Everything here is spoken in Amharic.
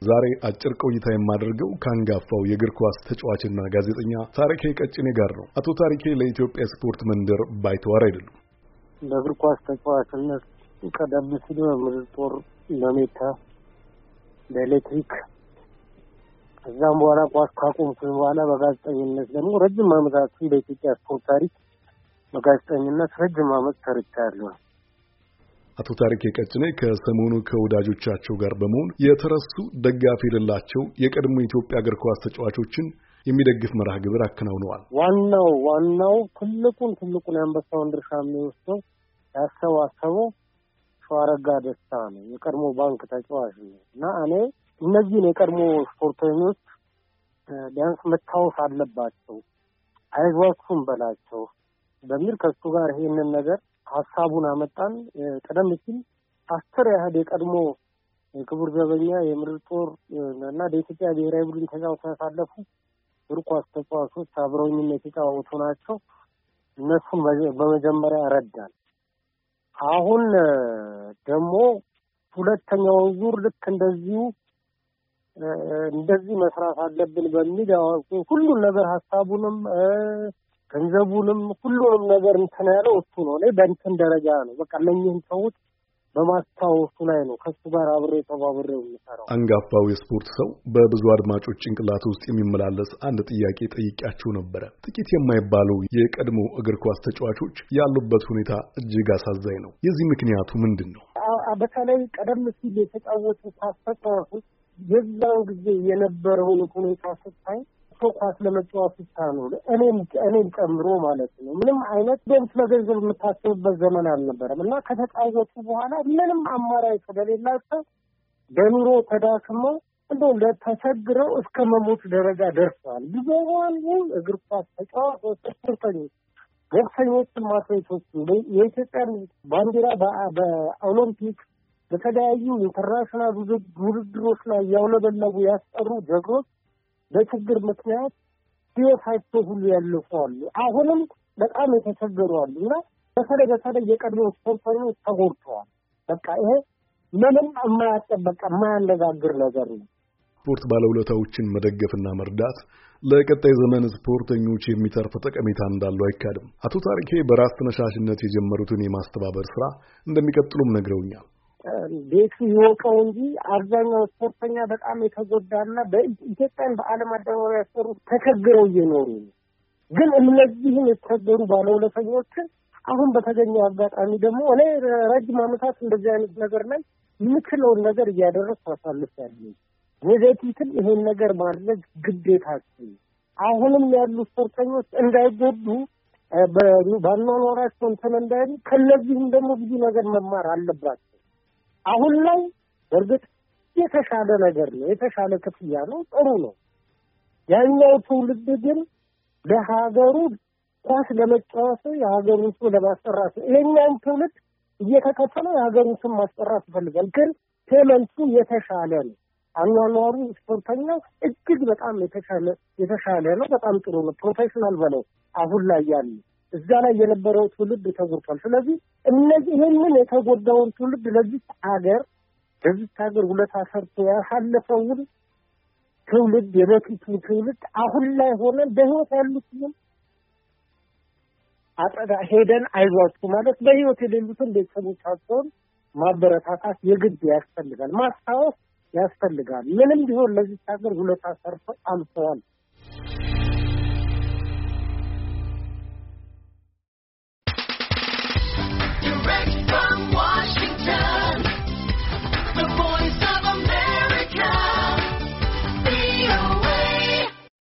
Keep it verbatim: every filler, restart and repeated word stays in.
ዛሬ አጭር ቆይታ የማደርገው ካንጋፋው የእግር ኳስ ተጫዋችና ጋዜጠኛ ታሪኬ ቀጭኔ ጋር ነው። አቶ ታሪኬ ለኢትዮጵያ ስፖርት መንደር ባይተዋር አይደሉም። በእግር ኳስ ተጫዋችነት ቀደም ሲል በምድር ጦር፣ በሜታ፣ በኤሌክትሪክ ከዛም በኋላ ኳስ ካቆምኩ በኋላ በጋዜጠኝነት ደግሞ ረጅም ዓመታት በኢትዮጵያ ስፖርት ታሪክ በጋዜጠኝነት ረጅም ዓመት ሰርቻለሁ። አቶ ታሪኬ ቀጭኔ ከሰሞኑ ከወዳጆቻቸው ጋር በመሆን የተረሱ ደጋፊ የሌላቸው የቀድሞ የኢትዮጵያ እግር ኳስ ተጫዋቾችን የሚደግፍ መርሃ ግብር አከናውነዋል። ዋናው ዋናው ትልቁን ትልቁን የአንበሳውን ድርሻ የሚወስደው ያሰባሰበው ሸዋረጋ ደስታ ነው። የቀድሞ ባንክ ተጫዋች ነው እና እኔ እነዚህን የቀድሞ ስፖርተኞች ቢያንስ መታወስ አለባቸው፣ አይዟችሁም በላቸው በሚል ከሱ ጋር ይሄንን ነገር ሐሳቡን አመጣን። ቀደም ሲል አስር ያህል የቀድሞ የክቡር ዘበኛ የምድር ጦር እና የኢትዮጵያ ብሔራዊ ቡድን ተጫዋቾች ያሳለፉ እግር ኳስ ተጫዋቾች አብረውኝም የተጫወቱ ናቸው። እነሱን በመጀመሪያ ረዳን። አሁን ደግሞ ሁለተኛው ዙር ልክ እንደዚሁ እንደዚህ መስራት አለብን በሚል ሁሉን ነገር ሐሳቡንም ገንዘቡንም ሁሉንም ነገር እንትን ያለው እሱ ነው። ላይ በእንትን ደረጃ ነው በቃ ለኝን ሰውት በማስታወሱ ላይ ነው ከሱ ጋር አብሬ ተባብሬው የሚሰራው። አንጋፋው የስፖርት ሰው በብዙ አድማጮች ጭንቅላት ውስጥ የሚመላለስ አንድ ጥያቄ ጠይቄያችሁ ነበረ። ጥቂት የማይባሉ የቀድሞ እግር ኳስ ተጫዋቾች ያሉበት ሁኔታ እጅግ አሳዛኝ ነው። የዚህ ምክንያቱ ምንድን ነው? በተለይ ቀደም ሲል የተጫወቱ ተጫዋቾች የዛን ጊዜ የነበረውን ሁኔታ ስታይ ኳስ ለመጫወት ብቻ ነው እኔም እኔም ጨምሮ ማለት ነው። ምንም አይነት ደም ስለገንዘብ የምታስብበት ዘመን አልነበረም እና ከተጫወቱ በኋላ ምንም አማራጭ ስለሌላቸው በኑሮ ተዳክመው እንደው ለተቸግረው እስከ መሞት ደረጃ ደርሰዋል። ብዙውን እግር ኳስ ተጫዋቾች፣ ስፖርተኞች፣ ቦክሰኞች፣ አትሌቶች የኢትዮጵያን ባንዲራ በኦሎምፒክ በተለያዩ ኢንተርናሽናል ውድድሮች ላይ ያውለበለቡ ያስጠሩ ጀግኖች በችግር ምክንያት ህይወታቸው ሁሉ ያለፈዋል። አሁንም በጣም የተቸገሩ አሉ እና በተለይ በተለይ የቀድሞ ስፖርተኞች ተጎድተዋል። በቃ ይሄ ምንም የማያጠበቅ የማያነጋግር ነገር ነው። ስፖርት ባለውለታዎችን መደገፍና መርዳት ለቀጣይ ዘመን ስፖርተኞች የሚተርፍ ጠቀሜታ እንዳለው አይካድም። አቶ ታሪኬ በራስ ተነሳሽነት የጀመሩትን የማስተባበር ስራ እንደሚቀጥሉም ነግረውኛል። ቤቱ ይወቀው እንጂ አብዛኛው ስፖርተኛ በጣም የተጎዳና በኢትዮጵያን በዓለም አደባባይ ያሰሩ ተቸግረው እየኖሩ ነው። ግን እነዚህን የተቸገሩ ባለውለተኞችን አሁን በተገኘው አጋጣሚ ደግሞ እኔ ረጅም ዓመታት እንደዚህ አይነት ነገር ላይ የምችለውን ነገር እያደረግኩ አሳልፌያለሁ። ወደፊትም ይሄን ነገር ማድረግ ግዴታችን። አሁንም ያሉ ስፖርተኞች እንዳይጎዱ በአኗኗራቸው እንትን እንዳይሉ ከነዚህም ደግሞ ብዙ ነገር መማር አለባቸው። አሁን ላይ በእርግጥ የተሻለ ነገር ነው፣ የተሻለ ክፍያ ነው፣ ጥሩ ነው። ያኛው ትውልድ ግን ለሀገሩ ኳስ ለመጫወት የሀገሩን ስም ለማስጠራት ይሄኛው ትውልድ እየተከፈለ የሀገሩን ስም ማስጠራት ይፈልጋል። ግን ፔመንቱ የተሻለ ነው። አኗኗሩ ስፖርተኛው እጅግ በጣም የተሻለ የተሻለ ነው። በጣም ጥሩ ነው። ፕሮፌሽናል በለው አሁን ላይ ያለ እዛ ላይ የነበረው ትውልድ ተጎድቷል። ስለዚህ እነዚህ ይሄንን የተጎዳውን ትውልድ ለዚህ ሀገር ለዚህ ሀገር ውለታ ሰርቶ ያሳለፈውን ትውልድ የበፊቱ ትውልድ አሁን ላይ ሆነን በህይወት ያሉትን አጠዳ ሄደን አይዟችሁ ማለት በህይወት የሌሉትን ቤተሰቦቻቸውን ማበረታታት የግድ ያስፈልጋል፣ ማስታወስ ያስፈልጋል። ምንም ቢሆን ለዚህ ሀገር ውለታ ሰርቶ አልፈዋል።